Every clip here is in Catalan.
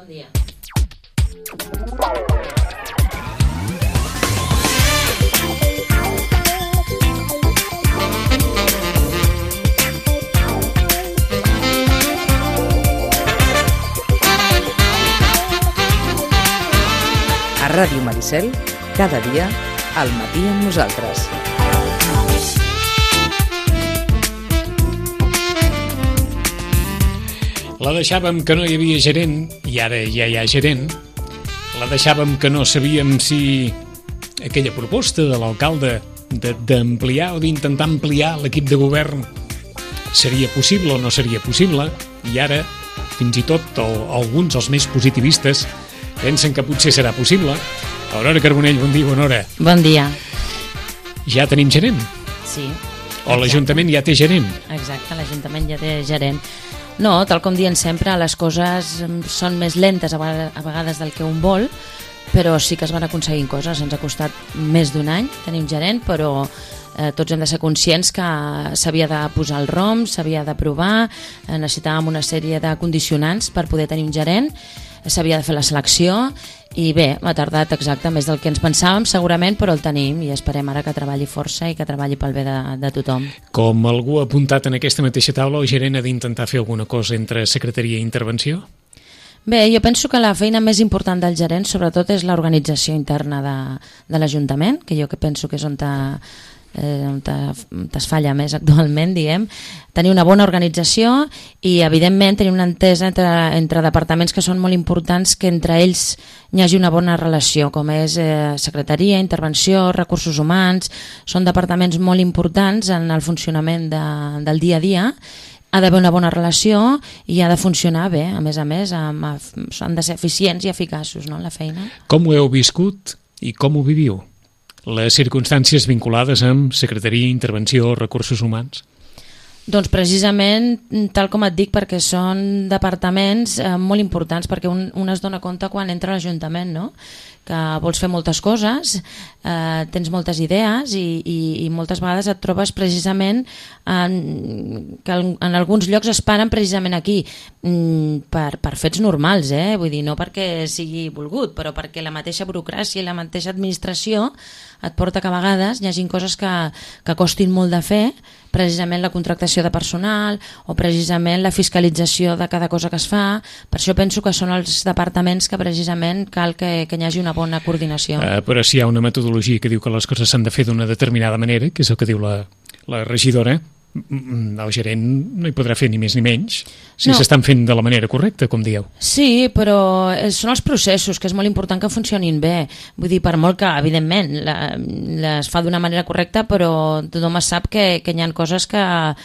Bon dia. A Ràdio Maricel, cada dia, al matí amb nosaltres. La deixàvem que no hi havia gerent i ara ja hi ha gerent. La deixàvem que no sabíem si aquella proposta de l'alcalde d'ampliar o d'intentar ampliar l'equip de govern seria possible o no seria possible, i ara fins i tot alguns, els més positivistes, pensen que potser serà possible. Aurora Carbonell, bon dia, bona hora. Bon dia. Ja tenim gerent? Sí. O l'Ajuntament ja té gerent? Exacte, l'Ajuntament ja té gerent. No, tal com diem sempre, les coses són més lentes a vegades del que un vol, però sí que es van aconseguint coses. Ens ha costat més d'un any, tenim gerent, però tots hem de ser conscients que s'havia de posar el ROM, s'havia d'aprovar, necessitàvem una sèrie de condicionants per poder tenir un gerent, s'havia de fer la selecció i bé, ha tardat exacte més del que ens pensàvem segurament, però el tenim i esperem ara que treballi força i que treballi pel bé de tothom. Com algú ha apuntat en aquesta mateixa taula, el gerent ha d'intentar fer alguna cosa entre secretaria i intervenció? Bé, jo penso que la feina més important del gerent sobretot és l'organització interna de l'Ajuntament, que jo penso que és on es falla més actualment, diguem, tenir una bona organització i evidentment tenir una entesa entre departaments que són molt importants, que entre ells hi hagi una bona relació, com és secretaria, intervenció, recursos humans. Són departaments molt importants en el funcionament del dia a dia. Ha d'haver una bona relació i ha de funcionar bé, a més, han de ser eficients i eficaços, no, en la feina. Com ho heu viscut i com ho viviu? Les circumstàncies vinculades amb secretaria, intervenció, recursos humans? Doncs precisament, tal com et dic, perquè són departaments molt importants, perquè un es dona compte quan entra a l'Ajuntament, no? Que vols fer moltes coses, tens moltes idees i moltes vegades et trobes precisament que en alguns llocs es paren precisament aquí per fets normals, vull dir, no perquè sigui volgut, però perquè la mateixa burocràcia i la mateixa administració et porta que a vegades hi hagin coses que costin molt de fer, precisament la contractació de personal o precisament la fiscalització de cada cosa que es fa. Per això penso que són els departaments que precisament cal que hi hagi una bona coordinació. Però si hi ha una metodologia que diu que les coses s'han de fer d'una determinada manera, que és el que diu la regidora, el gerent no hi podrà fer ni més ni menys si s'estan fent de la manera correcta, com dieu. Sí, però són els processos, que és molt important que funcionin bé. Vull dir, per molt que, evidentment, es fa d'una manera correcta, però tothom sap que hi ha coses que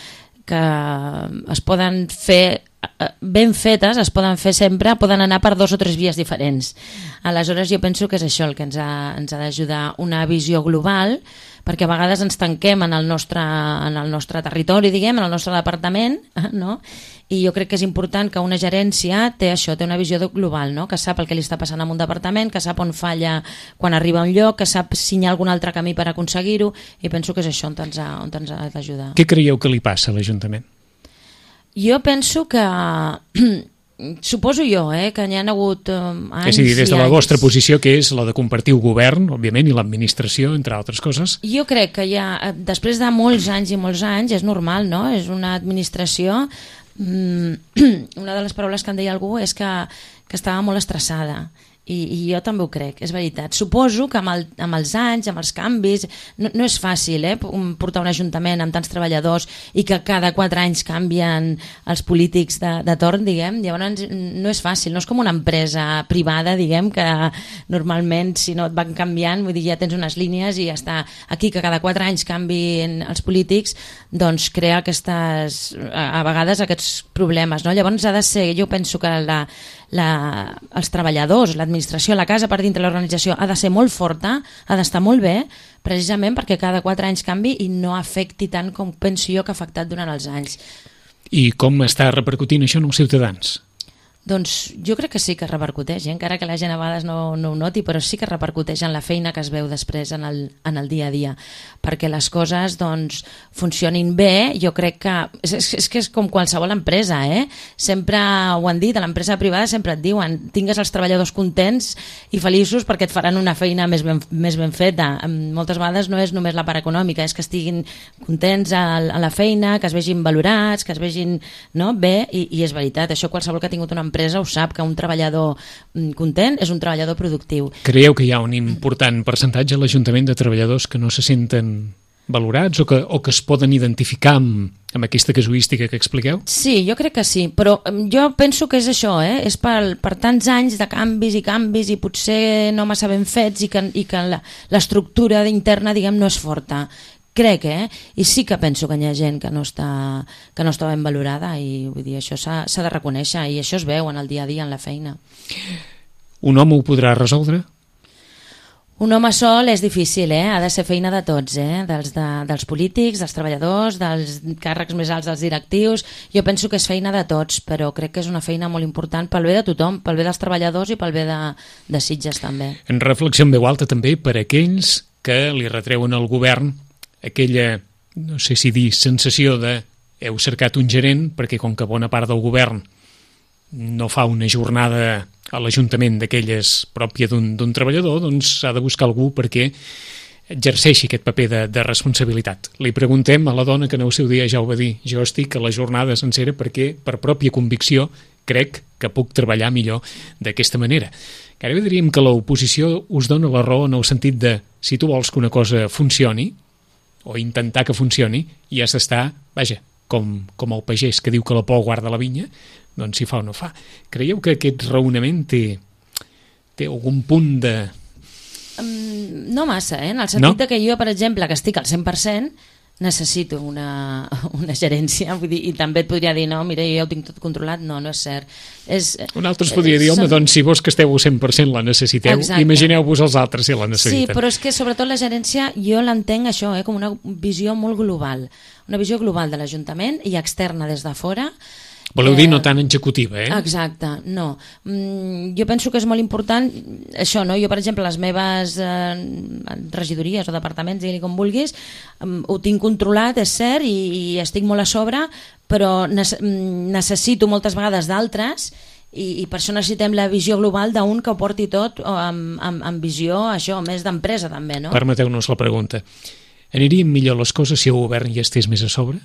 es poden fer ben fetes, es poden fer sempre, poden anar per 2 o 3 vies diferents. Aleshores jo penso que és això el que ens ha d'ajudar, una visió global, perquè a vegades ens tanquem en el nostre territori, diguem, en el nostre departament, no? I jo crec que és important que una gerència té una visió global, no? Que sap el que li està passant en un departament, que sap on falla quan arriba a un lloc, que sap si hi ha algun altre camí per aconseguir-ho, i penso que és això on ens ha d'ajudar. Què creieu que li passa a l'Ajuntament? Jo penso que... Suposo jo, que n'hi ha hagut anys... És a dir, des de la vostra posició, que és la de compartir el govern, òbviament, i l'administració, entre altres coses. Jo crec que després de molts anys i molts anys, és normal, no? És una administració... Una de les paraules que em deia algú és que estava molt estressada. I jo també ho crec, és veritat. Suposo que amb els anys, amb els canvis, no és fàcil portar un ajuntament amb tants treballadors i que cada 4 anys canvien els polítics de torn, diguem. Llavors no és fàcil, no és com una empresa privada, diguem, que normalment si no et van canviant, vull dir, ja tens unes línies i ja està. Aquí que cada 4 anys canvien els polítics, doncs crea a vegades aquests problemes, no? Llavors ha de ser, jo penso que els treballadors, l'administració, la casa per dintre l'organització ha de ser molt forta, ha d'estar molt bé, precisament perquè cada 4 anys canvi i no afecti tant com penso jo que ha afectat durant els anys. I com està repercutint això en els ciutadans? Doncs jo crec que sí que repercuteix, encara que la gent a vegades no ho noti, però sí que repercuteix en la feina que es veu després en el dia a dia, perquè les coses doncs, funcionin bé. Jo crec que és que és com qualsevol empresa, sempre ho han dit, a l'empresa privada sempre et diuen tingues els treballadors contents i feliços perquè et faran una feina més ben feta. Moltes vegades no és només la part econòmica, és que estiguin contents a la feina, que es vegin valorats, que es vegin bé, i és veritat, això qualsevol que ha tingut una empresa ho sap, que un treballador content és un treballador productiu. Creieu que hi ha un important percentatge a l'Ajuntament de treballadors que no se senten valorats o que es poden identificar amb aquesta casuística que expliqueu? Sí, jo crec que sí, però jo penso que és això, és per tants anys de canvis i potser no massa ben fets i que l'estructura interna, diguem, no és forta. Crec, i sí que penso que hi ha gent que no està ben valorada, i vull dir, això s'ha de reconèixer, i això es veu en el dia a dia, en la feina. Un home ho podrà resoldre? Un home sol és difícil, ha de ser feina de tots, dels polítics, dels treballadors, dels càrrecs més alts dels directius. Jo penso que és feina de tots, però crec que és una feina molt important pel bé de tothom, pel bé dels treballadors i pel bé de Sitges també. En reflexió en veu alta també per aquells que li retreuen al govern aquella, no sé si dir, sensació de heu cercat un gerent perquè com que bona part del govern no fa una jornada a l'Ajuntament d'aquelles pròpia d'un treballador, doncs s'ha de buscar algú perquè exerceixi aquest paper de responsabilitat. Li preguntem a la dona que en el seu dia ja ho va dir, jo estic a la jornada sencera perquè per pròpia convicció crec que puc treballar millor d'aquesta manera. Gairebé diríem que l'oposició us dona la raó en el sentit de si tu vols que una cosa funcioni o intentar que funcioni, i has d'estar, vaja, com el pagès que diu que la por guarda la vinya, doncs si fa o no fa. Creieu que aquest raonament té algun punt de... No massa, en el sentit de que jo, per exemple, que estic al 100%, necessito una gerència, vull dir, i també et podria dir, no, mira, jo ja ho tinc tot controlat. No és cert. Un altre es podria dir, home, doncs si vos que esteu al 100% la necessiteu, imagineu-vos els altres si la necessiten. Sí, però és que sobretot la gerència jo l'entenc això, com una visió molt global, una visió global de l'Ajuntament i externa des de fora. Voleu dir no tan executiva, Exacte, no. Jo penso que és molt important això, no? Jo, per exemple, les meves regidories o departaments, digue-li com vulguis, ho tinc controlat, és cert, i estic molt a sobre, però necessito moltes vegades d'altres, i per això necessitem la visió global d'un que ho porti tot amb visió, això, més d'empresa també, no? Permeteu-nos la pregunta. Anirien millor les coses si el govern hi estés més a sobre?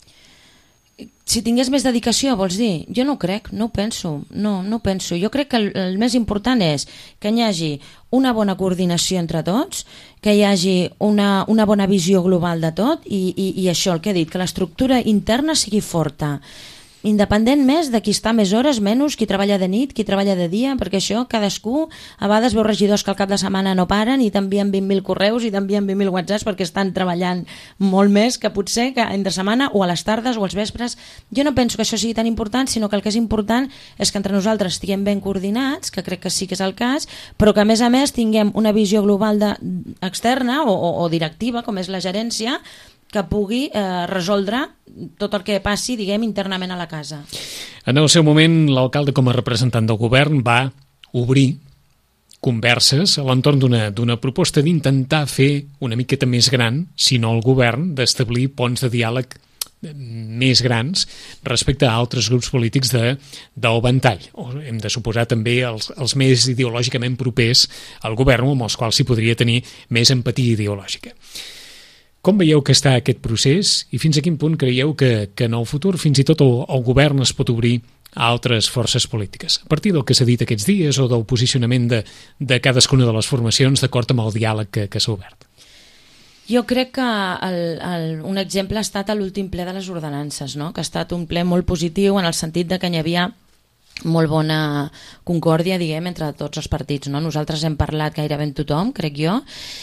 Si tingués més dedicació, vols dir? Jo no crec, no ho penso. No ho penso. Jo crec que el més important és que hi hagi una bona coordinació entre tots, que hi hagi una bona visió global de tot i això, el que he dit, que l'estructura interna sigui forta. Independent més de qui està més hores, menys, qui treballa de nit, qui treballa de dia, perquè això cadascú, a vegades veu regidors que al cap de setmana no paren i t'envien 20.000 correus i t'envien 20.000 whatsapps perquè estan treballant molt més que potser que entre setmana o a les tardes o als vespres. Jo no penso que això sigui tan important, sinó que el que és important és que entre nosaltres estiguem ben coordinats, que crec que sí que és el cas, però que a més tinguem una visió global externa o directiva, com és la gerència, que pugui resoldre tot el que passi, diguem, internament a la casa. En el seu moment, l'alcalde, com a representant del govern, va obrir converses a l'entorn d'una proposta d'intentar fer una miqueta més gran, si no el govern, d'establir ponts de diàleg més grans respecte a altres grups polítics del ventall. Hem de suposar també els més ideològicament propers al govern, amb els quals s'hi podria tenir més empatia ideològica. Com veieu que està aquest procés i fins a quin punt creieu que en el futur fins i tot el govern es pot obrir a altres forces polítiques? A partir del que s'ha dit aquests dies o del posicionament de cadascuna de les formacions d'acord amb el diàleg que s'ha obert? Jo crec que un exemple ha estat l'últim ple de les ordenances, no? Que ha estat un ple molt positiu en el sentit de que hi havia molt bona concòrdia, diguem, entre tots els partits, no? Nosaltres hem parlat gairebé amb tothom, crec jo,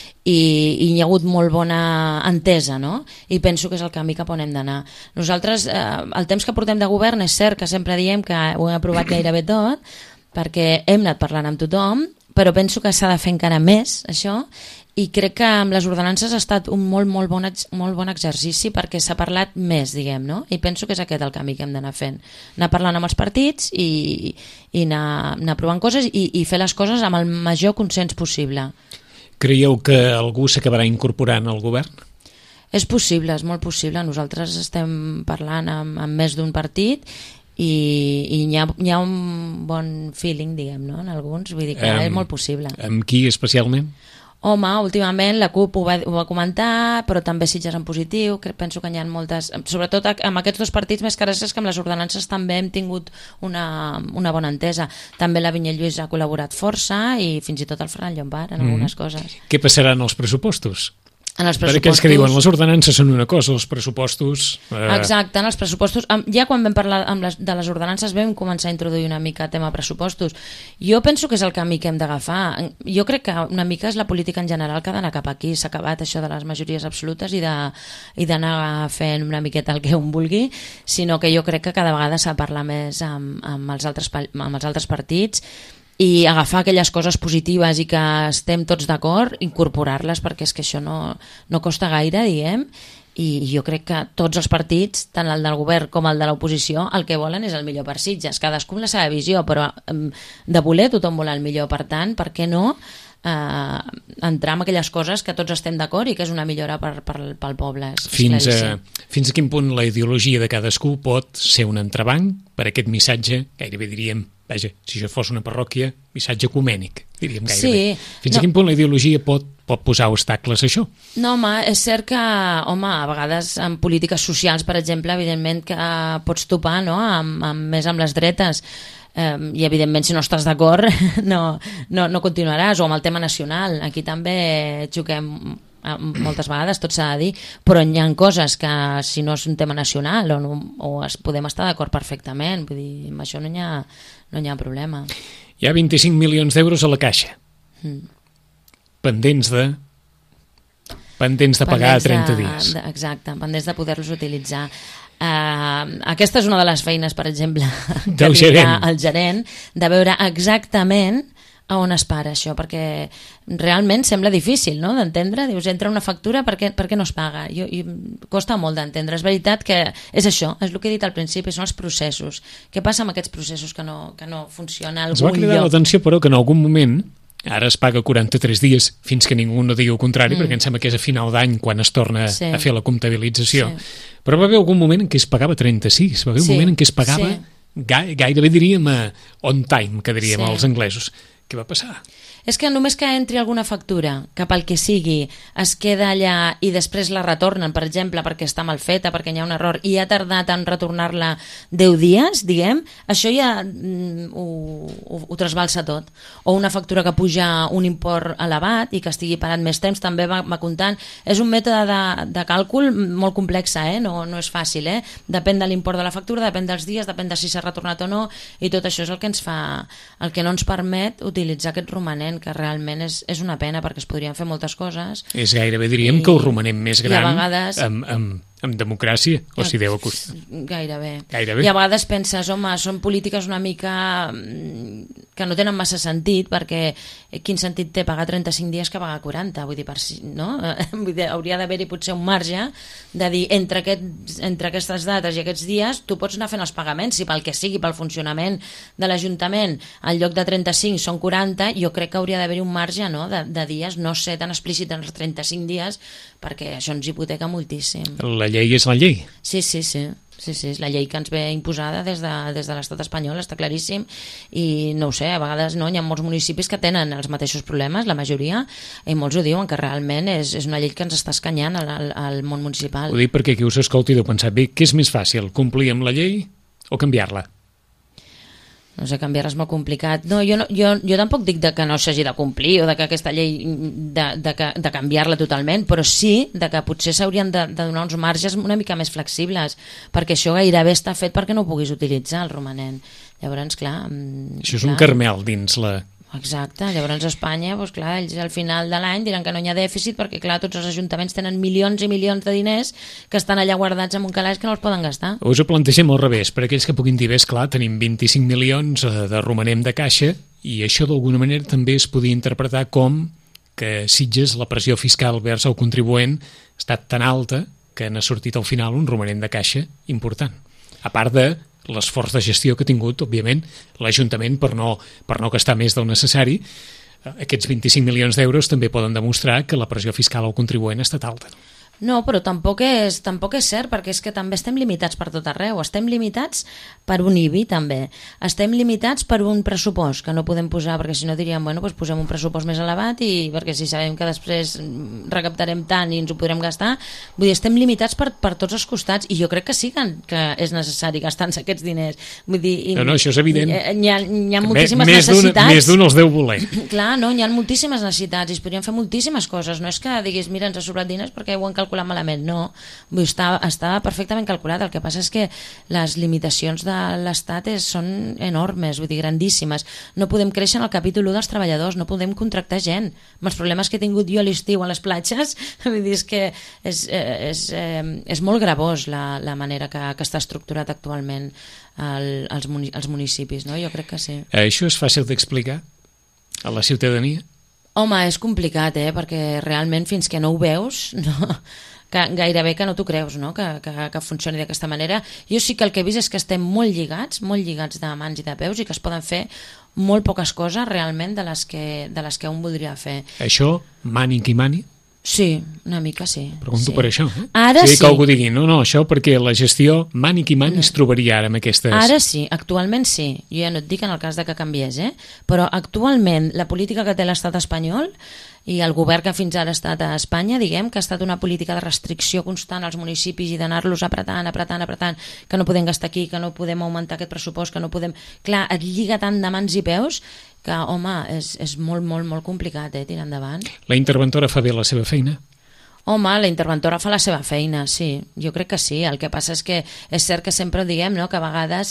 i hi ha hagut molt bona entesa, no? I penso que és el camí cap on hem d'anar. Nosaltres, el temps que portem de govern, és cert que sempre diem que ho hem aprovat gairebé tot, perquè hem anat parlant amb tothom, però penso que s'ha de fer encara més, això, i crec que amb les ordenances ha estat un molt bon exercici perquè s'ha parlat més, diguem, no? I penso que és aquest el camí que hem d'anar fent. Anar parlant amb els partits i anar provant coses i fer les coses amb el major consens possible. Creieu que algú s'acabarà incorporant al govern? És possible, és molt possible. Nosaltres estem parlant amb més d'un partit i hi ha un bon feeling, diguem, no? En alguns, vull dir que és molt possible. Amb qui especialment? Home, últimament la CUP ho va comentar, però també Sitges en positiu, penso que hi ha moltes, sobretot amb aquests dos partits, més que res és que amb les ordenances també hem tingut una bona entesa. També la Vinyet Lluís ha col·laborat força i fins i tot el Ferran Llombart en algunes coses. Què passarà en els pressupostos? En els pressupostos... Per aquells que diuen les ordenances són una cosa, els pressupostos... Exacte, en els pressupostos... Ja quan vam parlar de les ordenances vam començar a introduir una mica el tema pressupostos. Jo penso que és el camí que hem d'agafar. Jo crec que una mica és la política en general que ha d'anar cap aquí. S'ha acabat això de les majories absolutes i d'anar fent una miqueta el que un vulgui, sinó que jo crec que cada vegada s'ha de parlar més amb els altres partits i agafar aquelles coses positives i que estem tots d'acord, incorporar-les, perquè és que això no costa gaire, diguem, i jo crec que tots els partits, tant el del govern com el de l'oposició, el que volen és el millor per Sitges, cadascú amb la seva visió, però de voler tothom vol el millor, per tant, per què no entrar en aquelles coses que tots estem d'acord i que és una millora pel poble. Fins a quin punt la ideologia de cadascú pot ser un entrebanc per aquest missatge, gairebé diríem, vaja, si això fos una parròquia, missatge ecumènic, diríem gairebé. Sí, fins a quin punt la ideologia pot posar obstacles a això? No, home, és cert que, a vegades en polítiques socials, per exemple, evidentment que pots topar, no?, més amb les dretes, i evidentment si no estàs d'acord no continuaràs, o amb el tema nacional. Aquí també xoquem moltes vegades, tot s'ha de dir, però hi ha coses que si no és un tema nacional podem estar d'acord perfectament, vull dir, amb això no hi ha problema. Hi ha 25 milions d'euros a la caixa, pendents de pagar a 30 dies. Exacte, pendents de poder-los utilitzar. Aquesta és una de les feines, per exemple, del gerent. El gerent, de veure exactament a on es para això, perquè realment sembla difícil, no?, d'entendre. Dius, entra una factura, per què no es paga? Costa molt d'entendre. És veritat que és això, és el que he dit al principi, són els processos. Què passa amb aquests processos que no funciona a algun lloc? Ens va cridar l'atenció, però, que en algun moment, ara es paga 43 dies fins que ningú no digui el contrari, perquè em sembla que és a final d'any quan es torna a fer la comptabilització. Però va haver algun moment en què es pagava 36, va haver un moment en què es pagava gairebé diríem on time, que diríem els anglesos. Què va passar? És que només que entri alguna factura, cap al que sigui, es queda allà i després la retornen, per exemple, perquè està mal feta, perquè hi ha un error, i ha tardat en retornar-la 10 dies, diguem, això ja ho trasbalsa tot. O una factura que puja un import elevat i que estigui parat més temps, també va comptant. És un mètode de càlcul molt complex, no és fàcil. Depèn de l'import de la factura, depèn dels dies, depèn de si s'ha retornat o no, i tot això és el que ens fa, el que no ens permet utilitzar aquest romanent, que realment és una pena perquè es podrien fer moltes coses. És gairebé, diríem, que el romanent més gran vegades, amb democràcia, o si deu acostar. Gairebé. I a vegades penses, home, són polítiques una mica que no tenen massa sentit, perquè quin sentit té pagar 35 dies que pagar 40? Vull dir, no? Vull dir, hauria d'haver-hi potser un marge de dir, entre aquestes dates i aquests dies, tu pots anar fent els pagaments, si pel que sigui, pel funcionament de l'Ajuntament, en lloc de 35 són 40, jo crec que hauria d'haver-hi un marge, no?, de dies, no ser tan explícit en els 35 dies, perquè això ens hipoteca moltíssim. La llei és la llei. Sí, és la llei que ens ve imposada des de l'estat espanyol, està claríssim, i no ho sé, a vegades no, hi ha molts municipis que tenen els mateixos problemes, la majoria, i molts ho diuen, que realment és una llei que ens està escanyant al món municipal. Ho dic perquè qui us escolti deu pensar, bé, què és més fàcil, complir amb la llei o canviar-la? No sé, canviar-la és molt complicat. No, jo tampoc dic que no s'hagi de complir o de que aquesta llei de canviar-la totalment, però sí de que potser s'haurien de donar uns marges una mica més flexibles, perquè això gairebé està fet perquè no ho puguis utilitzar, el romanent. Llavors, clar... Això és un carmel dins la... Exacte, llavors a Espanya, doncs clar, ells al final de l'any diran que no hi ha dèficit perquè clar, tots els ajuntaments tenen milions i milions de diners que estan allà guardats en un calaix que no els poden gastar. Us ho plantegem al revés, per aquells que puguin dir, bé, esclar, tenim 25 milions de romanem de caixa i això d'alguna manera també es podia interpretar com que a Sitges la pressió fiscal vers el contribuent ha estat tan alta que n'ha sortit al final un romanent de caixa important. A part de l'esforç de gestió que ha tingut, òbviament, l'Ajuntament per no gastar més del necessari, aquests 25 milions d'euros també poden demostrar que la pressió fiscal al contribuent ha estat alta. No, però tampoc és cert, perquè és que també estem limitats per tot arreu. Estem limitats per un IBI, també. Estem limitats per un pressupost, que no podem posar, perquè si no diríem, bueno, doncs posem un pressupost més elevat, i perquè si sabem que després recaptarem tant i ens ho podrem gastar, vull dir, estem limitats per tots els costats, i jo crec que sí que és necessari gastar-nos aquests diners. Vull dir, no, això és evident. Hi ha moltíssimes necessitats. Més d'un els deu voler. Clar, no, hi ha moltíssimes necessitats, i es podrien fer moltíssimes coses. No és que diguis, mira, ens ha sobrat diners perquè ho han calculat malament, no, vull dir, està perfectament calculat. El que passa és que les limitacions de l'Estat són enormes, vull dir, grandíssimes. No podem créixer en el capítol 1 dels treballadors, no podem contractar gent. Amb els problemes que he tingut jo a l'estiu a les platges, vull dir, és que és molt gravós la manera que està estructurat actualment els municipis, no? Jo crec que sí. Això és fàcil d'explicar a la ciutadania? Home, és complicat, perquè realment fins que no ho veus, gairebé que no t'ho creus, no? Que funcioni d'aquesta manera. Jo sí que el que he vist és que estem molt lligats de mans i de peus, i que es poden fer molt poques coses realment de les que un voldria fer. Això, mani qui mani? Sí, una mica sí. Pregunto per això. Ara sí. Que algú digui, no, això perquè la gestió mani qui mani es trobaria ara amb aquestes... Ara sí, actualment sí. Jo ja no et dic en el cas de que canviés, però actualment la política que té l'estat espanyol i el govern que fins ara ha estat a Espanya, diguem que ha estat una política de restricció constant als municipis i d'anar-los apretant, que no podem gastar aquí, que no podem augmentar aquest pressupost, que no podem... Clar, et lliga tant de mans i peus que, home, és molt, molt, molt complicat, tirar endavant. La interventora fa bé la seva feina? Home, la interventora fa la seva feina, sí, jo crec que sí. El que passa és que és cert que sempre diguem, no?, que a vegades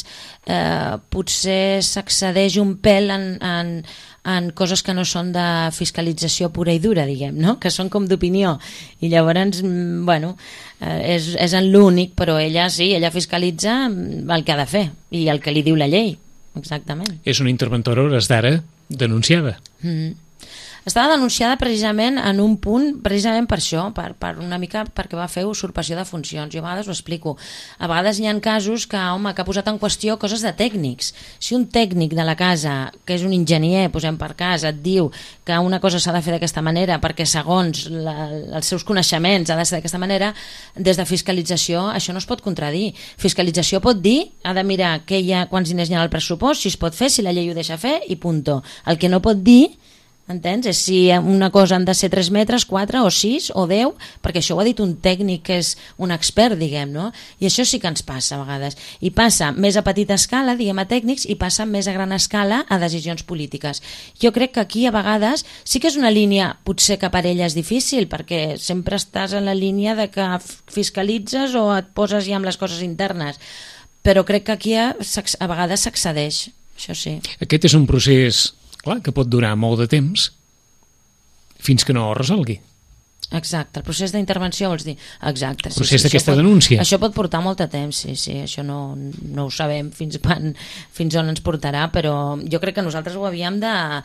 potser s'accedeix un pèl en coses que no són de fiscalització pura i dura, diguem, no?, que són com d'opinió, i llavors, bueno, és en l'únic, però ella sí, ella fiscalitza el que ha de fer i el que li diu la llei, exactament. És una interventora, a hores d'ara, denunciada. Estava denunciada precisament en un punt, precisament per això, per una mica perquè va fer usurpació de funcions. Jo a vegades ho explico. A vegades hi ha casos que ha posat en qüestió coses de tècnics. Si un tècnic de la casa, que és un enginyer, posem per cas, et diu que una cosa s'ha de fer d'aquesta manera perquè segons els seus coneixements ha de ser d'aquesta manera, des de fiscalització això no es pot contradir. Fiscalització pot dir, ha de mirar quants diners hi ha al pressupost, si es pot fer, si la llei ho deixa fer, i punto. El que no pot dir, entens? És si una cosa han de ser 3 metres, 4 o 6 o 10, perquè això ho ha dit un tècnic que és un expert, diguem, no? I això sí que ens passa a vegades. I passa més a petita escala, diguem, a tècnics, i passa més a gran escala a decisions polítiques. Jo crec que aquí a vegades sí que és una línia, potser que per ella és difícil, perquè sempre estàs en la línia de que fiscalitzes o et poses ja amb les coses internes, però crec que aquí a vegades s'accedeix, això sí. Aquest és un procés, clar, que pot durar molt de temps fins que no ho resolgui. Exacte, el procés d'intervenció vols dir? Exacte. El procés d'aquesta denúncia. Això pot portar molt de temps, sí, això no ho sabem fins on ens portarà, però jo crec que nosaltres ho havíem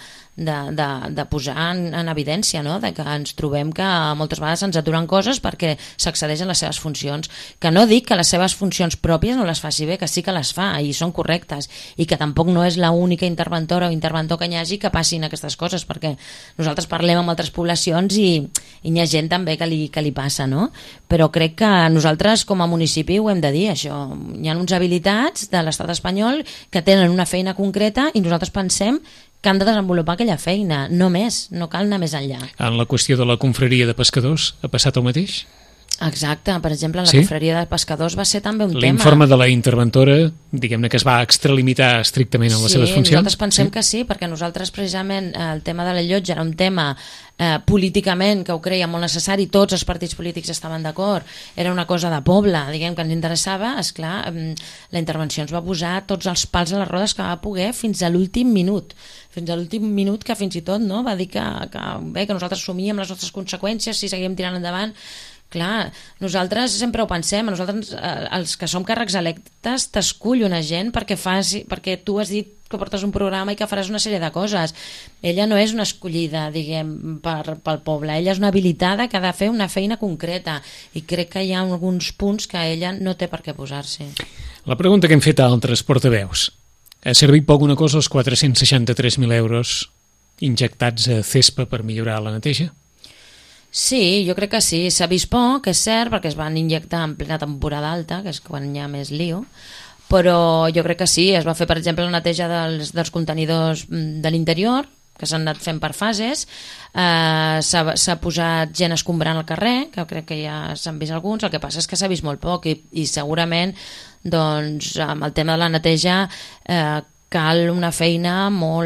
de posar en evidència, no? De que ens trobem que moltes vegades ens aturen coses perquè s'accedeix a les seves funcions, que no dic que les seves funcions pròpies no les faci bé, que sí que les fa i són correctes, i que tampoc no és l'única interventora o interventor que hi hagi que passin aquestes coses, perquè nosaltres parlem amb altres poblacions i hi ha gent també que li passa, no? Però crec que nosaltres com a municipi ho hem de dir, això. Hi ha uns habilitats de l'estat espanyol que tenen una feina concreta i nosaltres pensem que han de desenvolupar aquella feina, no més, no cal anar més enllà. En la qüestió de la confraria de pescadors ha passat el mateix? Exacte, per exemple, en la confraria de pescadors va ser també un tema. L'informe de la interventora, diguem-ne que es va extralimitar estrictament en les seves funcions? Sí, nosaltres pensem que sí, perquè nosaltres precisament el tema de la llotja era un tema políticament que ho creia molt necessari, tots els partits polítics estaven d'acord, era una cosa de poble, diguem, que ens interessava. Esclar, la intervenció ens va posar tots els pals a les rodes que va poder fins a l'últim minut, que fins i tot, no, va dir que nosaltres assumíem les nostres conseqüències si seguíem tirant endavant. Clar, nosaltres sempre ho pensem, nosaltres, els que som càrrecs electes, t'escull una gent perquè tu has dit que portes un programa i que faràs una sèrie de coses. Ella no és una escollida, diguem, pel poble, ella és una habilitada que ha de fer una feina concreta i crec que hi ha alguns punts que ella no té per què posar-se. La pregunta que hem fet a altres portaveus: ha servit poc una cosa els 463.000 euros injectats a CESPA per millorar la neteja? Sí, jo crec que sí. S'ha vist poc, és cert, perquè es van injectar en plena temporada alta, que és quan hi ha més lío, però jo crec que sí. Es va fer, per exemple, la neteja dels contenidors de l'interior, que s'han anat fent per fases. S'ha posat gent escombrant al carrer, que crec que ja s'han vist alguns. El que passa és que s'ha vist molt poc i segurament doncs, amb el tema de la neteja cal una feina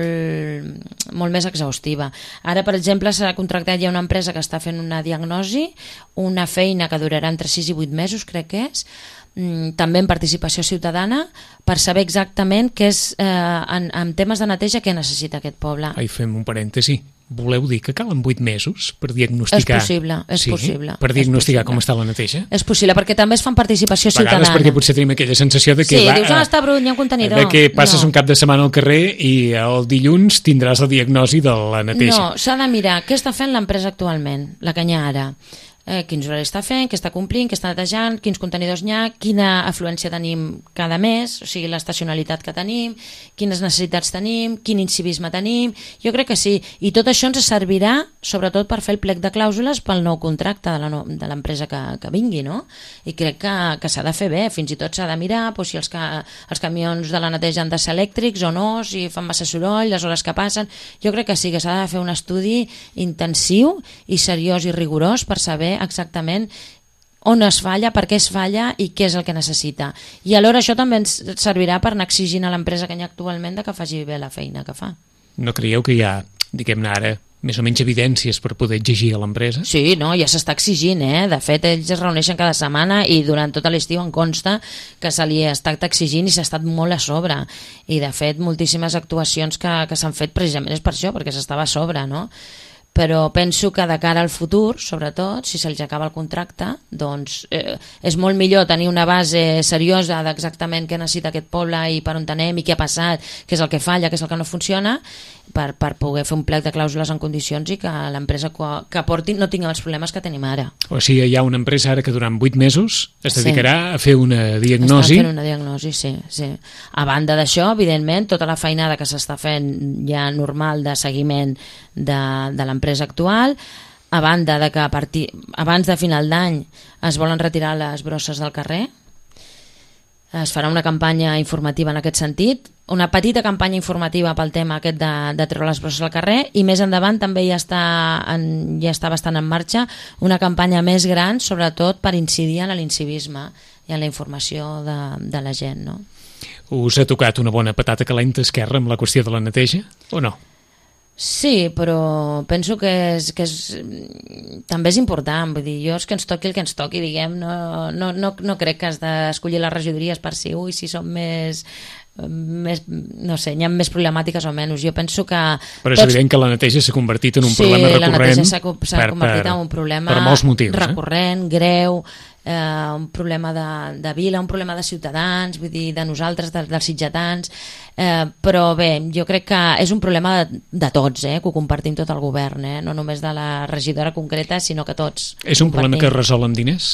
molt més exhaustiva. Ara, per exemple, s'ha contractat ja una empresa que està fent una diagnosi, una feina que durarà entre 6 i 8 mesos, crec que és, també en participació ciutadana, per saber exactament què és, en temes de neteja, què necessita aquest poble. Fem un parèntesi. Voleu dir que calen 8 mesos per diagnosticar? És possible. Per diagnosticar com està la neteja? És possible, perquè també es fa en participació ciutadana. A vegades perquè potser tenim aquella sensació de que dius, està brut, hi ha un contenidor. De que passes un cap de setmana al carrer i el dilluns tindràs la diagnosi de la neteja. No, s'ha de mirar què està fent l'empresa actualment, la que hi ha ara. Quins horaris està fent, què està complint, què està netejant, quins contenidors n'hi ha, quina afluència tenim cada mes, o sigui, l'estacionalitat que tenim, quines necessitats tenim, quin incivisme tenim. Jo crec que sí, i tot això ens servirà sobretot per fer el plec de clàusules pel nou contracte de l'empresa que vingui, no? I crec que s'ha de fer bé, fins i tot s'ha de mirar si els camions de la neteja han de ser elèctrics o no, si fan massa soroll, les hores que passen. Jo crec que sí, que s'ha de fer un estudi intensiu i seriós i rigorós per saber exactament on es falla, per què es falla i què és el que necessita. I alhora això també ens servirà per anar exigint a l'empresa que hi ha actualment que faci bé la feina que fa. No creieu que hi ha, diguem-ne ara, més o menys evidències per poder exigir a l'empresa? Sí, no, ja s'està exigint, De fet, ells es reuneixen cada setmana i durant tot l'estiu em consta que se li ha estat exigint i s'ha estat molt a sobre. I, de fet, moltíssimes actuacions que s'han fet precisament és per això, perquè s'estava a sobre, no? Però penso que de cara al futur, sobretot, si se'ls acaba el contracte, doncs és molt millor tenir una base seriosa d'exactament què necessita aquest poble i per on anem i què ha passat, què és el que falla, què és el que no funciona, per poder fer un plec de clàusules en condicions i que l'empresa que aporti no tingui els problemes que tenim ara. O sigui, hi ha una empresa ara que durant 8 mesos es dedicarà a fer una diagnosi. Està fent una diagnosi, sí. A banda d'això, evidentment, tota la feinada que s'està fent ja normal de seguiment de l'empresa actual, a banda de que abans de final d'any es volen retirar les brosses del carrer, es farà una campanya informativa en aquest sentit, una petita campanya informativa pel tema aquest de treure les brosses al carrer, i més endavant també ja està bastant en marxa una campanya més gran, sobretot per incidir en l'incivisme i en la informació de la gent, no? Us ha tocat una bona patata calenta esquerra amb la qüestió de la neteja, o no? Sí, però penso que també és important. Vull dir, jo és que ens toqui el que ens toqui, diguem, no crec que has d'escollir les regidories per si som més no sé, hi ha més problemàtiques o menys. Jo penso que... Però és evident que la neteja s'ha convertit en un problema recurrent. Sí, la neteja s'ha convertit en un problema per molts motius, recurrent, greu, un problema de vila, un problema de ciutadans, vull dir, de nosaltres, dels sitgetans, però bé, jo crec que és un problema de tots, que ho compartim tot el govern, no només de la regidora concreta, sinó que tots. És un problema que es resol amb diners?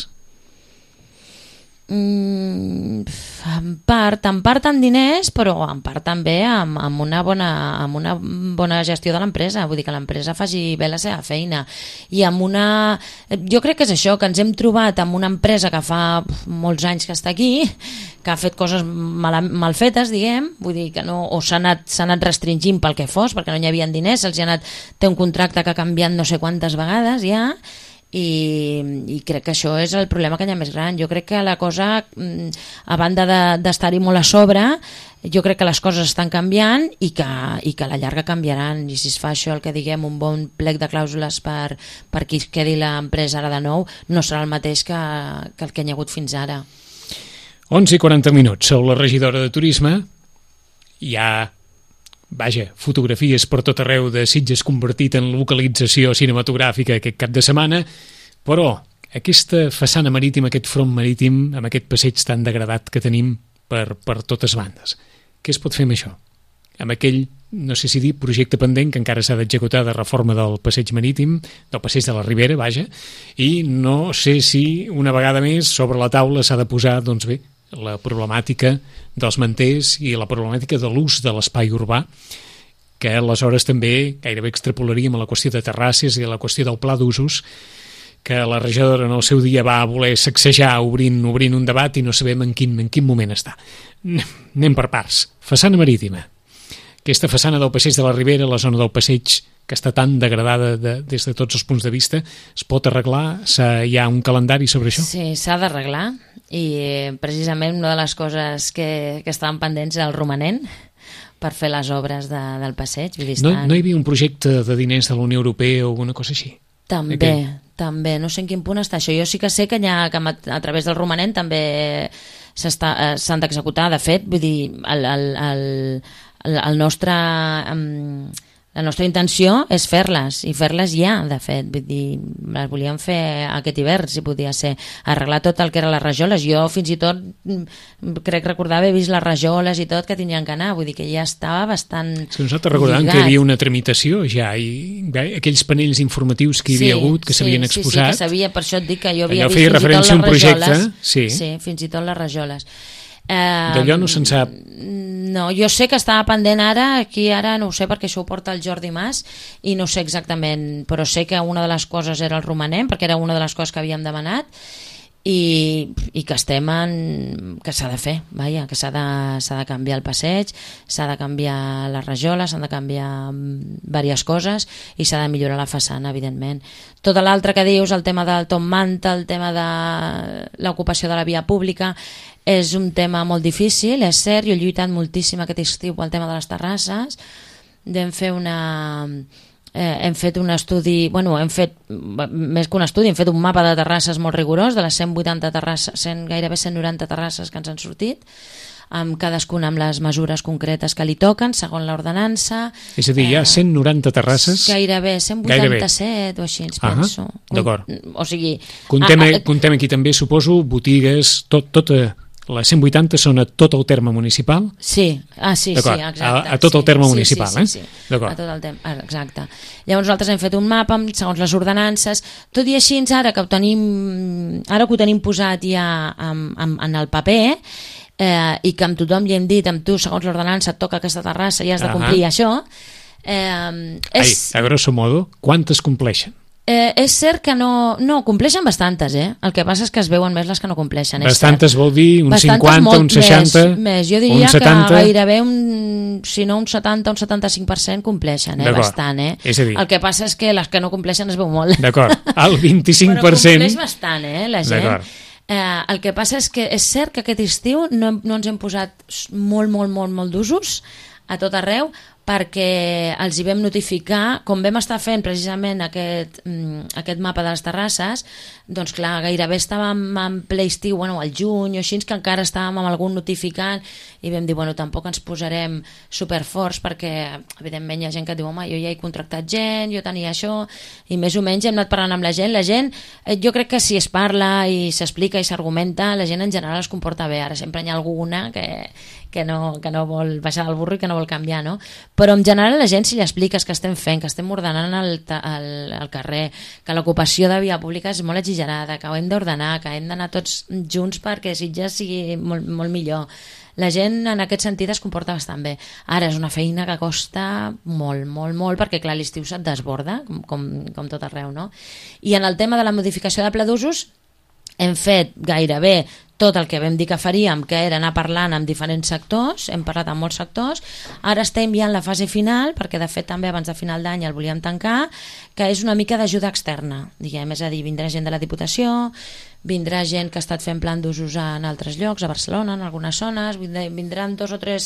En part amb diners, però en part també amb una bona gestió de l'empresa, vull dir que l'empresa faci bé la seva feina, i jo crec que és això, que ens hem trobat amb una empresa que fa molts anys que està aquí, que ha fet coses mal fetes, diguem, vull dir que no, o s'ha anat restringint pel que fos, perquè no hi havia diners, té un contracte que ha canviat no sé quantes vegades ja, i crec que això és el problema que hi ha més gran. Jo crec que la cosa, a banda d'estar-hi molt a sobre, jo crec que les coses estan canviant i que a la llarga canviaran, i si es fa això, el que diguem, un bon plec de clàusules per qui es quedi l'empresa ara de nou, no serà el mateix que el que hi ha hagut fins ara. 11:40, sou la regidora de Turisme, hi ha fotografies per tot arreu de Sitges convertit en localització cinematogràfica aquest cap de setmana, però aquesta façana marítima, aquest front marítim, amb aquest passeig tan degradat que tenim per totes bandes. Què es pot fer amb això? Amb aquell, no sé si dir, projecte pendent que encara s'ha d'executar de reforma del passeig marítim, del passeig de la Ribera, vaja, i no sé si una vegada més sobre la taula s'ha de posar, doncs bé, la problemàtica dels manters i la problemàtica de l'ús de l'espai urbà, que aleshores també gairebé extrapolaríem a la qüestió de terrasses i a la qüestió del pla d'usos, que la regidora en el seu dia va voler sacsejar obrint un debat i no sabem en quin moment està. Anem per parts. Façana marítima. Aquesta façana del passeig de la Ribera, la zona del passeig que està tan degradada des de tots els punts de vista, es pot arreglar? Hi ha un calendari sobre això? Sí, s'ha d'arreglar i precisament una de les coses que estaven pendents era el romanent per fer les obres del passeig. Vull dir, no hi havia un projecte de diners de la Unió Europea o alguna cosa així? També, no sé en quin punt està això. Jo sí que sé que a través del romanent també s'han d'executar. De fet, vull dir, la nostra intenció és fer-les, i fer-les ja, de fet. Vull dir, les volíem fer aquest hivern, si podia ser, arreglar tot el que eren les rajoles. Jo fins i tot crec recordar haver vist les rajoles i tot que tenien que anar, vull dir que ja estava bastant lligat. Nosaltres recordàvem que hi havia una tramitació ja, i aquells panells informatius que hi havia hagut, que s'havien exposat. Sí, que sabia, per això et dic que jo havia allò vist fins i tot les rajoles. Sí, fins i tot les rajoles. D'allò no se'n sap. No, jo sé que estava pendent ara no ho sé perquè això ho porta el Jordi Mas i no sé exactament, però sé que una de les coses era el romanent, perquè era una de les coses que havíem demanat, i que que s'ha de fer, vaja, que s'ha de canviar el passeig, s'ha de canviar les rajoles, s'han de canviar diverses coses i s'ha de millorar la façana, evidentment. Tot l'altre que dius, el tema del top manta, el tema de l'ocupació de la via pública, és un tema molt difícil, és cert. Jo he lluitat moltíssim aquest estiu pel tema de les terrasses. Hem fet un estudi, més que un estudi, hem fet un mapa de terrasses molt rigorós, de les 180 terrasses, gairebé 190 terrasses que ens han sortit, amb cadascuna amb les mesures concretes que li toquen, segons l'ordenança. És a dir, hi ha 190 terrasses? Gairebé, 187 o així, penso. D'acord. O sigui... Contem aquí també, suposo, botigues, tota... Les 180 són a tot el terme municipal? Sí, exacte. A tot el terme municipal, sí. A tot el terme, exacte. Llavors nosaltres hem fet un mapa segons les ordenances, tot i així ara que ho tenim posat ja en el paper, i que amb tothom li hem dit, amb tu, segons l'ordenança, et toca aquesta terrassa i has de complir això. A grosso modo, quantes compleixen? És cert que no compleixen bastantes, el que passa és que es veuen més les que no compleixen. Bastantes vol dir un 50, un 60, més. Jo diria que gairebé si no un 70, un 75% compleixen, bastant. És a dir, el que passa és que les que no compleixen es veu molt. D'acord, el 25%... Però compleix bastant, la gent. El que passa és que és cert que aquest estiu no ens hem posat molt d'usos a tot arreu, perquè els hi vam notificar, com vam estar fent precisament aquest mapa de les terrasses, doncs clar, gairebé estàvem en ple estiu, al juny o així, que encara estàvem amb algun notificant, i vam dir, tampoc ens posarem superforts, perquè evidentment hi ha gent que diu, home, jo ja he contractat gent, jo tenia això, i més o menys hem anat parlant amb la gent, jo crec que si es parla i s'explica i s'argumenta, la gent en general es comporta bé. Ara sempre hi ha alguna que no vol baixar del burro i que no vol canviar, no? Però en general la gent, si li expliques que estem fent, que estem ordenant el carrer, que l'ocupació de via pública és molt exagerada, que ho hem d'ordenar, que hem d'anar tots junts perquè Sitges sigui molt, molt millor, la gent en aquest sentit es comporta bastant bé. Ara és una feina que costa molt, perquè clar, l'estiu se't desborda, com tot arreu, no? I en el tema de la modificació de pla d'usos hem fet gairebé tot el que vam dir que faríem, que era anar parlant amb diferents sectors, hem parlat amb molts sectors, ara estem ja en la fase final, perquè de fet també abans de final d'any el volíem tancar, que és una mica d'ajuda externa, diguem, és a dir, vindrà gent de la Diputació, vindrà gent que ha estat fent plan d'usos en altres llocs, a Barcelona, en algunes zones, vindran 2 o 3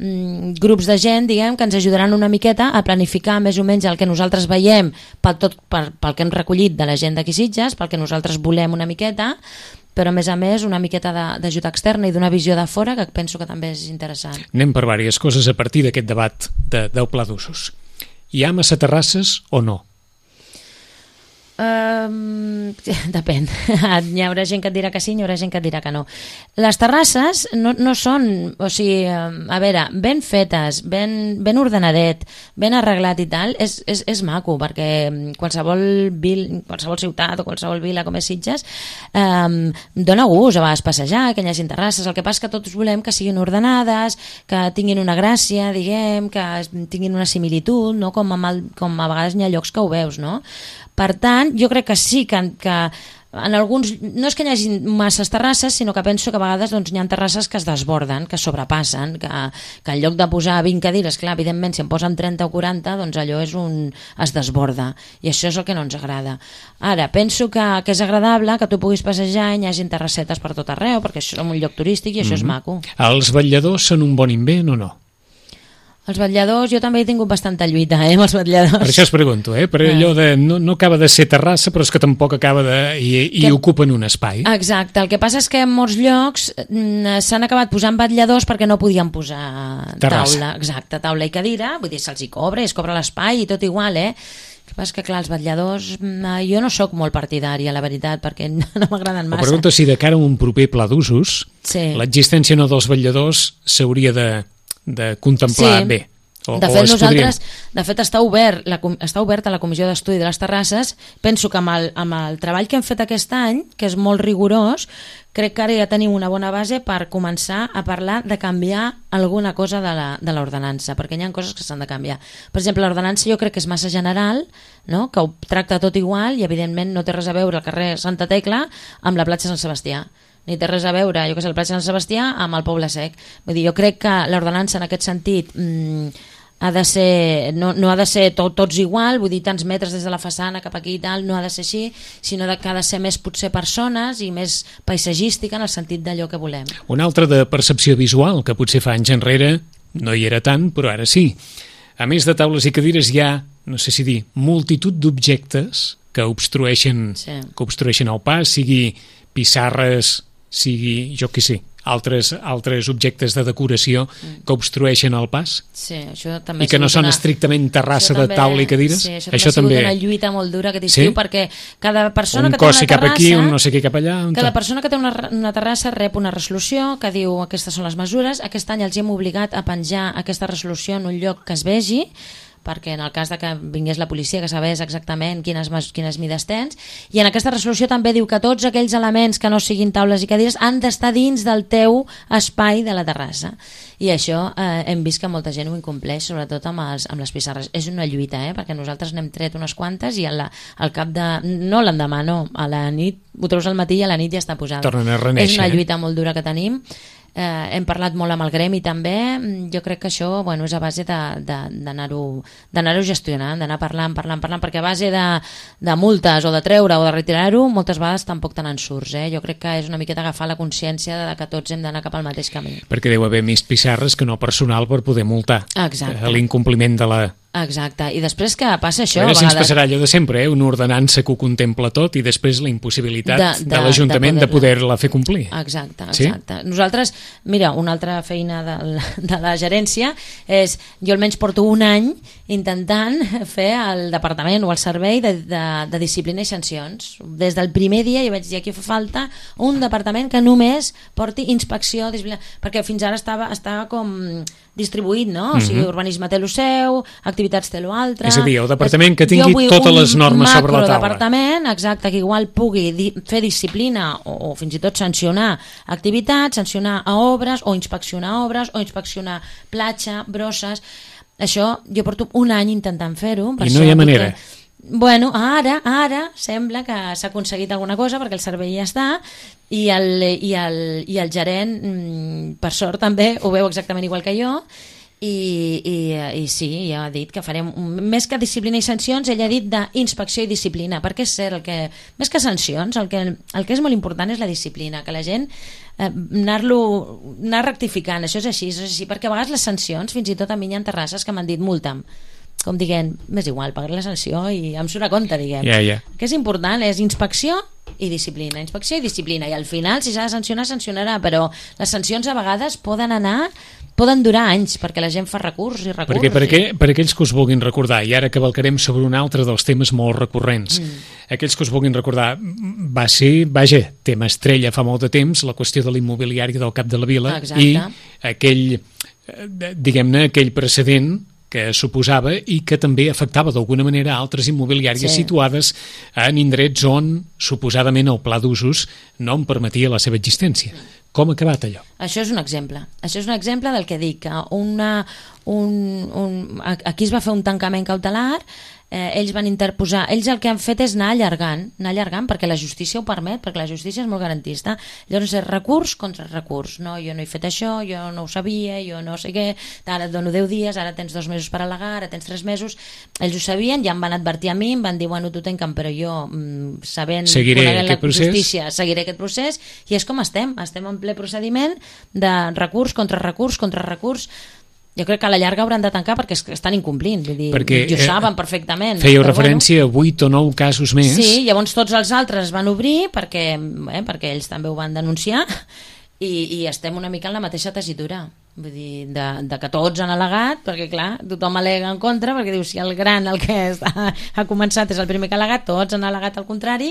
grups de gent, diguem, que ens ajudaran una miqueta a planificar més o menys el que nosaltres veiem pel que hem recollit de la gent d'aquí Sitges, pel que nosaltres volem una miqueta, però a més una miqueta d'ajuda externa i d'una visió de fora que penso que també és interessant. Anem per diverses coses a partir d'aquest debat del pla d'usos. Hi ha massa terrasses o no? Depèn. Hi haurà gent que et dirà que sí, hi haurà gent que et dirà que no. Les terrasses no són, o sigui, a veure, ben fetes, ben ordenadet, ben arreglat i tal, és maco, perquè qualsevol ciutat o qualsevol vila com és Sitges dona gust a vegades passejar, que hi hagi terrasses. El que passa és que tots volem que siguin ordenades, que tinguin una gràcia, diguem, que tinguin una similitud, no? Com a vegades hi ha llocs que ho veus, no? Per tant, jo crec que sí que en alguns, no és que hi hagi masses terrasses, sinó que penso que a vegades hi ha terrasses que es desborden, que sobrepassen, que en lloc de posar 20 cadires, clar, evidentment, si en posen 30 o 40, doncs allò es desborda, i això és el que no ens agrada. Ara, penso que és agradable que tu puguis passejar i hi hagi terrassetes per tot arreu, perquè això és un lloc turístic i això és maco. Els vetlladors són un bon invent o no? Els vetlladors, jo també he tingut bastanta lluita, amb els vetlladors. Per això es pregunto, per allò de no acaba de ser terrassa, però és que tampoc acaba de... i ocupen un espai. Exacte, el que passa és que en molts llocs s'han acabat posant vetlladors perquè no podien posar taula, exacte, taula i cadira, vull dir, se'ls hi cobra, es cobra l'espai i tot igual, El que passa és que, clar, els vetlladors, jo no sóc molt partidària, la veritat, perquè no m'agraden massa. Ho pregunto si de cara a un proper pla d'usos, l'existència no dels vetlladors s'hauria de contemplar bé. De fet està oberta la comissió d'estudi de les terrasses. Penso que amb el treball que hem fet aquest any, que és molt rigorós, crec que ara ja tenim una bona base per començar a parlar de canviar alguna cosa de l'ordenança, perquè hi ha coses que s'han de canviar. Per exemple, l'ordenança jo crec que és massa general, no? Que ho tracta tot igual i evidentment no té res a veure el carrer Santa Tecla amb la platja Sant Sebastià, ni té res a veure, jo que sé, el platja Sant Sebastià amb el Poble Sec. Vull dir, jo crec que l'ordenança en aquest sentit ha de ser, no ha de ser tots igual, vull dir, tants metres des de la façana cap aquí i tal, no ha de ser així, sinó que ha de ser més potser persones i més paisatgística en el sentit d'allò que volem. Una altra de percepció visual, que potser fa anys enrere no hi era tant, però ara sí. A més de taules i cadires hi ha, no sé si dir, multitud d'objectes que obstrueixen el pas, sigui pissarres, sigui, jo què sé, altres objectes de decoració que obstrueixen el pas, i que no són estrictament terrassa de taula i cadires. Sí, això també ha sigut una lluita molt dura que t'estiu, perquè cada persona que té una terrassa, cap aquí, un no sé què cap allà, cada persona que té una terrassa rep una resolució que diu aquestes són les mesures. Aquest any els hem obligat a penjar aquesta resolució en un lloc que es vegi, perquè en el cas de que vingués la policia que sabés exactament quines mides tens, i en aquesta resolució també diu que tots aquells elements que no siguin taules i cadires han d'estar dins del teu espai de la terrassa, i això hem vist que molta gent ho incompleix, sobretot amb les pissarres. És una lluita, perquè nosaltres n'hem tret unes quantes i al cap de... no l'endemà, no, a la nit, ho treus al matí i a la nit ja està posada. Tornen a renéixer. És una lluita molt dura que tenim. Hem parlat molt amb el gremi també. Jo crec que això és a base d'anar-ho gestionant, d'anar parlant, perquè a base de multes o de treure o de retirar-ho moltes vegades tampoc te n'en surts. Jo crec que és una miqueta agafar la consciència de que tots hem d'anar cap al mateix camí, perquè deu haver més pissarres que no personal per poder multar l'incompliment de la... Exacte, i després que passa això... A veure si ens passarà allò de sempre, una ordenança que ho contempla tot i després la impossibilitat de l'Ajuntament de poder-la fer complir. Exacte. Nosaltres, mira, una altra feina de la gerència és, jo almenys porto un any intentant fer el departament o el servei de disciplina i sancions. Des del primer dia jo vaig dir aquí fa falta un departament que només porti inspecció, disciplina, perquè fins ara estava com distribuït, no? O sigui, urbanisme té lo seu, activitats té lo altre. És a dir, el departament que tingui totes les normes sobre la taula. Departament, exacte, que igual pugui fer disciplina o fins i tot sancionar activitats, sancionar a obres o inspeccionar platja, brosses. Això jo porto un any intentant fer-ho. I no hi ha manera. Bueno, ara sembla que s'ha aconseguit alguna cosa perquè el servei ja està i el gerent, per sort també ho veu exactament igual que jo, i sí, ja ha dit que farem més que disciplina i sancions, ell ha dit d'inspecció i disciplina, perquè és cert, més que sancions, el que és molt important és la disciplina, que la gent anar rectificant, això és així, perquè a vegades les sancions, fins i tot a mi hi ha terrasses que m'han dit multa'm, com dient, m'és igual, pagaré la sanció i em surt a compte, diguem. El que és important és inspecció i disciplina, i al final si s'ha de sancionar, sancionarà, però les sancions a vegades poden poden durar anys, perquè la gent fa recurs i recurs. Perquè per aquells que us vulguin recordar, i ara cavalcarem sobre un altre dels temes molt recurrents, aquells que us vulguin recordar, va ser, tema estrella fa molt de temps, la qüestió de l'immobiliari del Cap de la Vila. Exacte. I aquell, diguem-ne, aquell precedent que suposava i que també afectava d'alguna manera altres immobiliàries situades en indrets on suposadament el pla d'usos no en permetia la seva existència. Com ha acabat allò? Això és un exemple. Això és un exemple del que dic, que aquí es va fer un tancament cautelar, ells van interposar, ells el que han fet és anar allargant perquè la justícia ho permet, perquè la justícia és molt garantista. Llavors és recurs contra recurs. No, jo no he fet això, jo no ho sabia, jo no sé què, ara et dono 10 dies, ara tens 2 mesos per al·legar, ara tens 3 mesos. Ells ho sabien, ja em van advertir a mi, em van dir, bueno, tu tanquen, però jo, sabent, coneixent la justícia, seguiré aquest procés, i és com estem en ple procediment de recurs contra recurs contra recurs. Jo crec que a la llarga hauran de tancar perquè estan incomplint, vull dir, ho saben perfectament. Fèieu referència a 8 o 9 casos més. Sí, llavors tots els altres es van obrir perquè ells també ho van denunciar i estem una mica en la mateixa tessitura. Vull dir, de que tots han al·legat, perquè clar, tothom al·lega en contra, perquè diu, si el gran, el que ha començat és el primer que ha al·legat, tots han al·legat al contrari,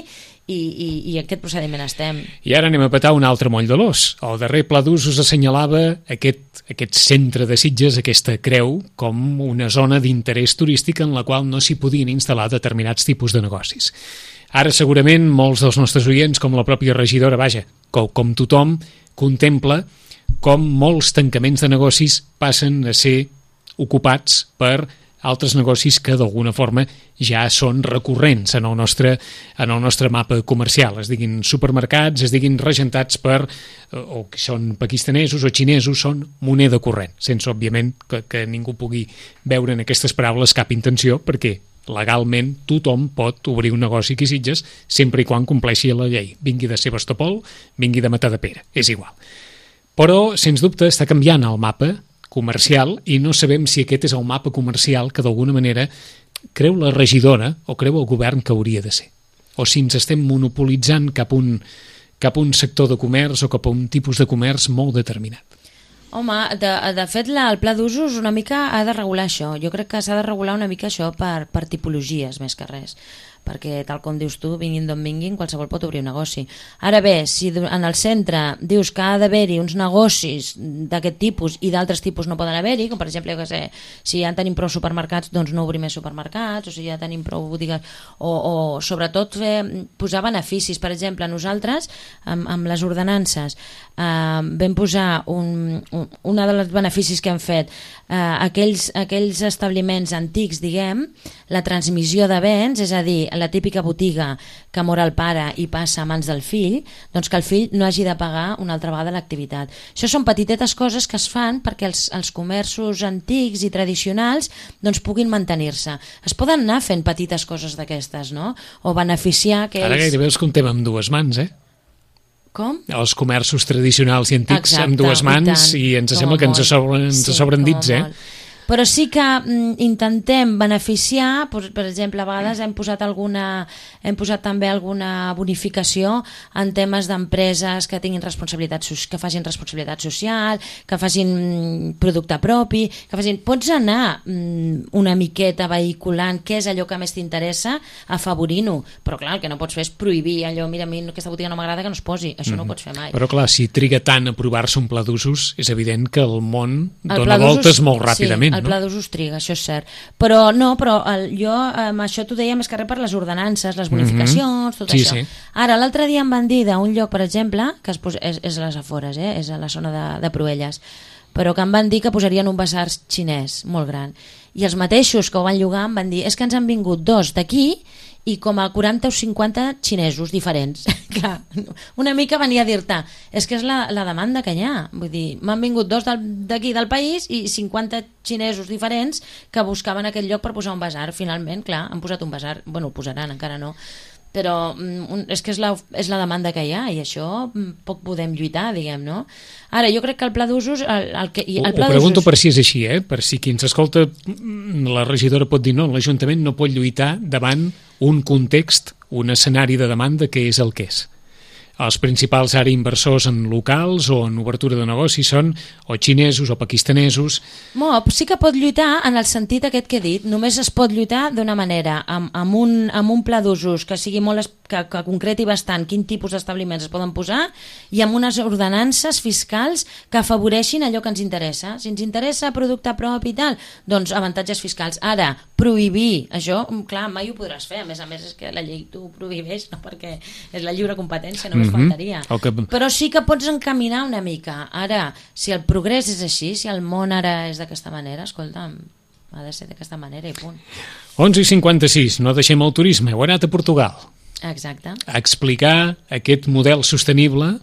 i en aquest procediment estem. I ara anem a petar un altre moll de l'os. El darrer pla d'usos assenyalava aquest centre de Sitges, aquesta creu, com una zona d'interès turístic en la qual no s'hi podien instal·lar determinats tipus de negocis. Ara segurament molts dels nostres oients, com la pròpia regidora, com tothom, contempla com molts tancaments de negocis passen a ser ocupats per altres negocis que d'alguna forma ja són recurrents en el nostre mapa comercial, es diguin supermercats, es diguin regentats per, o que són pakistanesos o xinesos, són moneda corrent, sense òbviament que ningú pugui veure en aquestes paraules cap intenció, perquè legalment tothom pot obrir un negoci aquí a Sitges sempre i quan compleixi la llei, vingui de Sebastopol, vingui de Matadepera, és igual. Però, sens dubte, està canviant el mapa comercial i no sabem si aquest és el mapa comercial que d'alguna manera creu la regidora o creu el govern que hauria de ser. O si ens estem monopolitzant cap a un sector de comerç o cap a un tipus de comerç molt determinat. Home, de fet el pla d'usos una mica ha de regular això. Jo crec que s'ha de regular una mica això per tipologies més que res, perquè tal com dius tu, vinguin d'on vinguin, qualsevol pot obrir un negoci. Ara bé, si en el centre dius que ha d'haver-hi uns negocis d'aquest tipus i d'altres tipus no poden haver-hi, com per exemple, si ja tenim prou supermercats, doncs no obrir més supermercats, o si ja tenim prou botigues, o sobretot posar beneficis. Per exemple, nosaltres, amb les ordenances, vam posar un dels beneficis que hem fet, aquells establiments antics, diguem, la transmissió de béns, és a dir, la típica botiga que mor el pare i passa a mans del fill, doncs que el fill no hagi de pagar una altra vegada l'activitat. Això són petitetes coses que es fan perquè els comerços antics i tradicionals doncs puguin mantenir-se. Es poden anar fent petites coses d'aquestes, no? O beneficiar aquells... Ara gairebé els comptem amb dues mans, Com? Els comerços tradicionals i antics. Exacte, amb dues mans i ens sembla que ens sobren dits, Però sí que intentem beneficiar, per exemple, a vegades hem posat també alguna bonificació en temes d'empreses que tinguin que facin responsabilitat social, que facin producte propi, pots anar una miqueta vehiculant què és allò que més t'interessa, afavorint-ho, però clar, el que no pots fer és prohibir allò, mira, a mi aquesta botiga no m'agrada, que no es posi, això no ho pots fer mai. Però clar, si triga tant a aprovar-se un pla d'usos, és evident que el món dona voltes molt ràpidament. El pla d'usos triga, això és cert. Però jo amb això t'ho deia més que res per les ordenances, les bonificacions, tot això. Sí. Ara, l'altre dia em van dir d'un lloc, per exemple, que és a les afores, és a la zona de Proelles, però que em van dir que posarien un basar xinès molt gran. I els mateixos que ho van llogar em van dir, és que ens han vingut 2 d'aquí i com a 40 o 50 xinesos diferents. Clar, una mica venia a dir-te, és que és la demanda que hi ha. Vull dir, m'han vingut 2 d'aquí del país i 50 xinesos diferents que buscaven aquest lloc per posar un basar. Finalment, clar, han posat un basar. Bueno, ho posaran, encara no. Però és que és la demanda que hi ha i això poc podem lluitar, diguem, no? Ara, jo crec que el pla d'usos... Ho pregunto per si és així, per si qui ens escolta, la regidora pot dir no, l'Ajuntament no pot lluitar davant un context, un escenari de demanda que és el que és. els principals ara inversors en locals o en obertura de negocis són o xinesos o pakistanesos. Sí que pot lluitar en el sentit aquest que he dit. Només es pot lluitar d'una manera, amb un pla d'usos que sigui que concreti bastant quin tipus d'establiments es poden posar i amb unes ordenances fiscals que afavoreixin allò que ens interessa. Si ens interessa producte propi i tal, doncs avantatges fiscals. Ara, prohibir això, clar, mai ho podràs fer. A més és que la llei t'ho prohibeix, no? Perquè és la lliure competència, només faltaria. Però sí que pots encaminar una mica. Ara, si el progrés és així, si el món ara és d'aquesta manera, escolta'm, ha de ser d'aquesta manera i punt. 11:56, no deixem el turisme, heu anat a Portugal. Exacte. A explicar aquest model sostenible.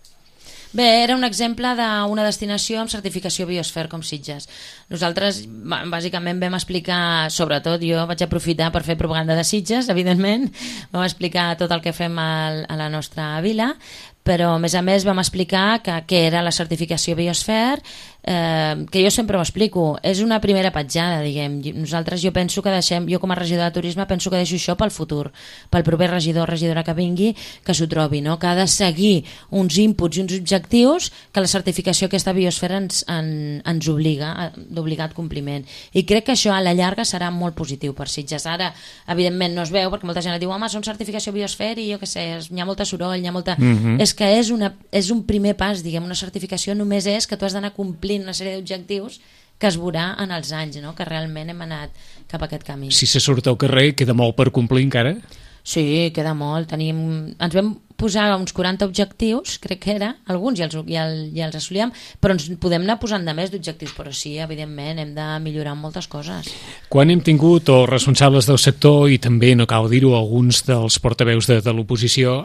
Bé, era un exemple d'una destinació amb certificació Biosphere com Sitges. Nosaltres, bàsicament, vam explicar, sobretot jo vaig aprofitar per fer propaganda de Sitges, evidentment, vam explicar tot el que fem a la nostra vila, però a més vam explicar què era la certificació Biosphere, que jo sempre ho explico, és una primera petjada, diguem. Nosaltres, jo penso que jo com a regidora de turisme penso que deixo això pel futur, pel proper regidor o regidora que vingui, que s'ho trobi, no? Que ha de seguir uns inputs i uns objectius que la certificació aquesta Biosphere ens obliga, d'obligat compliment. I crec que això a la llarga serà molt positiu per Sitges. Ara, evidentment, no es veu, perquè molta gent diu, home, són certificació Biosphere i jo què sé, hi ha molta soroll, hi ha molta... És que és un primer pas, diguem, una certificació només és que tu has d'anar complint una sèrie d'objectius que es veurà en els anys, no? Que realment hem anat cap a aquest camí. Si se surt al carrer, queda molt per complir encara? Sí, queda molt. Ens vam posar uns 40 objectius, crec que era, alguns ja els assolíem, però ens podem anar posant de més d'objectius, però sí, evidentment, hem de millorar moltes coses. Quan hem tingut els responsables del sector i també, no cal dir-ho, alguns dels portaveus de l'oposició,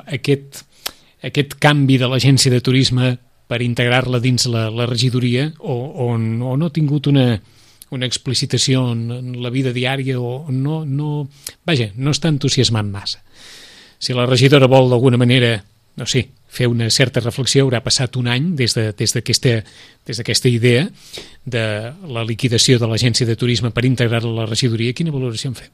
aquest canvi de l'agència de turisme per integrar-la dins la regidoria o no ha tingut una explicitació en la vida diària o no està entusiasmant massa. Si la regidora vol d'alguna manera, no sé, fer una certa reflexió, haurà passat un any des d'aquesta idea de la liquidació de l'agència de turisme per integrar-la a la regidoria. Quina valoració en fem?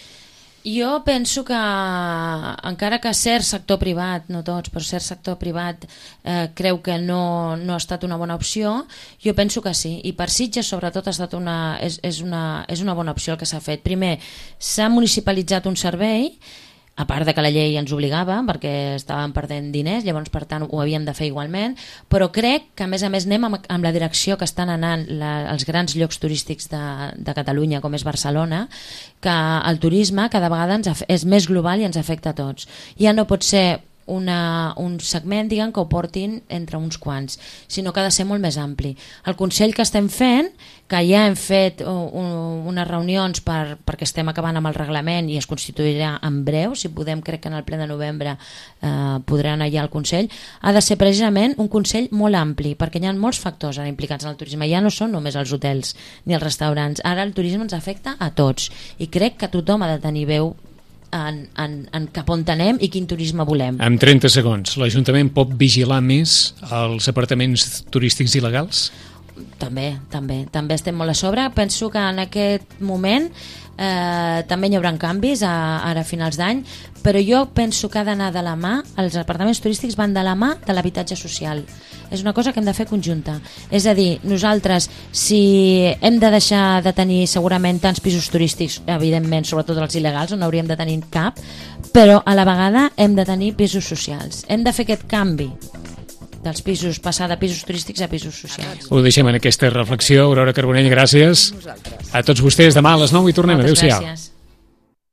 Jo penso que, encara que cert sector privat, no tots, però cert sector privat creu que no ha estat una bona opció, jo penso que sí. I per Sitges, sobretot, és una bona opció el que s'ha fet. Primer, s'ha municipalitzat un servei, a part de que la llei ens obligava, perquè estàvem perdent diners, llavors, per tant, ho havíem de fer igualment, però crec que, a més anem amb la direcció que estan anant els grans llocs turístics de Catalunya, com és Barcelona, que el turisme cada vegada és més global i ens afecta a tots. Ja no pot ser un segment, diguem, que ho portin entre uns quants, sinó que ha de ser molt més ampli. El Consell que estem fent, que ja hem fet unes reunions perquè estem acabant amb el reglament i es constituirà en breu, si podem, crec que en el ple de novembre podrà anar allà al Consell, ha de ser precisament un Consell molt ampli, perquè hi ha molts factors ara implicats en el turisme, ja no són només els hotels ni els restaurants, ara el turisme ens afecta a tots i crec que tothom ha de tenir veu en cap on anem i quin turisme volem. En 30 segons, l'Ajuntament pot vigilar més els apartaments turístics il·legals? També estem molt a sobre. Penso que en aquest moment també hi haurà canvis ara a finals d'any, però jo penso que ha d'anar de la mà, els apartaments turístics van de la mà de l'habitatge social. És una cosa que hem de fer conjunta. És a dir, nosaltres, si hem de deixar de tenir segurament tants pisos turístics, evidentment, sobretot els il·legals, on no hauríem de tenir cap, però a la vegada hem de tenir pisos socials. Hem de fer aquest canvi dels pisos, passar de pisos turístics a pisos socials. Ho deixem en aquesta reflexió. Aurora Carbonell, gràcies. A tots vostès, demà a les 9 i tornem. Adéu-siau. Gràcies.